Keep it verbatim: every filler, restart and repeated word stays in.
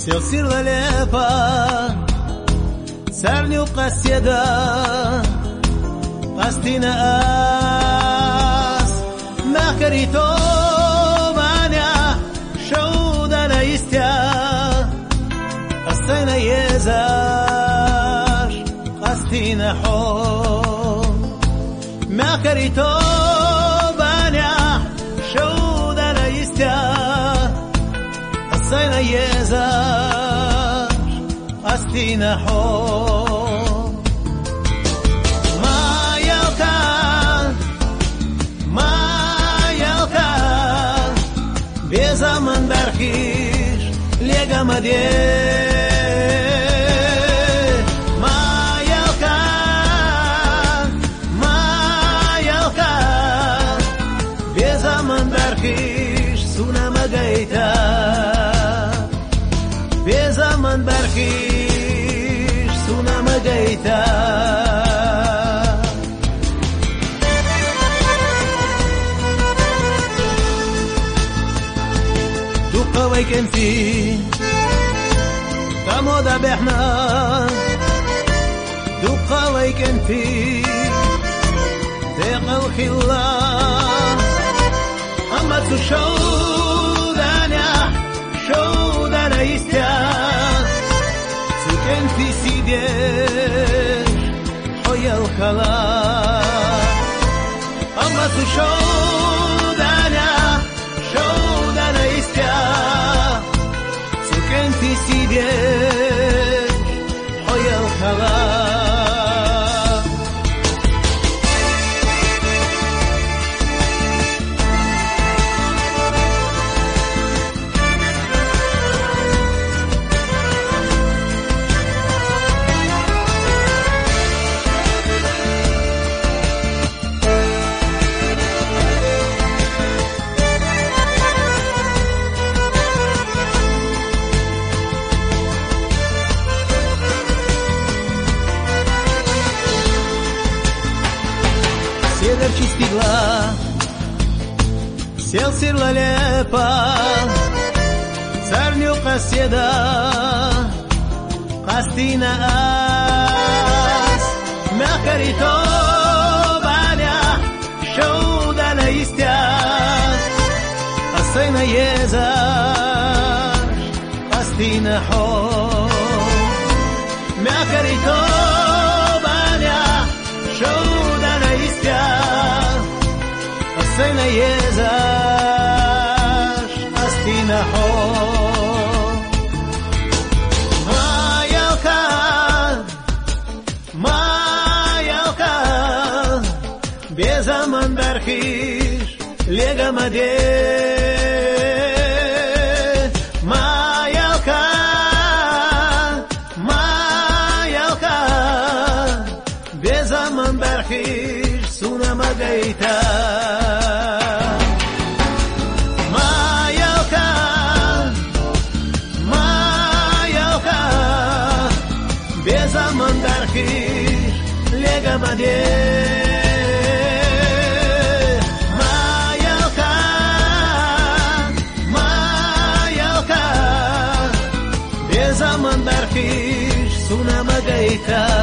Sjel sirla lijepa, carnju kasjeda, pastina as, nakarito vanja, šaudana istja, asajna jezaš, pastina ho, nakarito vanja, šaudana istja, asajna jezaš, pastina ho. Zaman berkiş legama diye Mayalka Mayalka Be zaman berkiş sunama gaita Be zaman berkiş sunama gaita كنتي تمودا بحنا دقا ويكنتي دق الخلا أما تشودانا شودانا يستيا سكنتي سيديش حيا الخلا أما تشودانا شودانا يستيا في سيدك حيا الخلاء Čistigla, sjel sirla lijepa, carnju kasjeda, kastina as, mekarito vanja, šaudana istja, asajna jezaš, kastina ho, mekarito vanja, šaudana istja, asajna jezaš, astina ho. Majalka, majalka, bezaman berkiš, legama de. Majalka, majalka, bezaman berkiš, sunama gaita. Zaman berkiş legama de Mayalka Mayalka Be zaman berkiş sunama gaita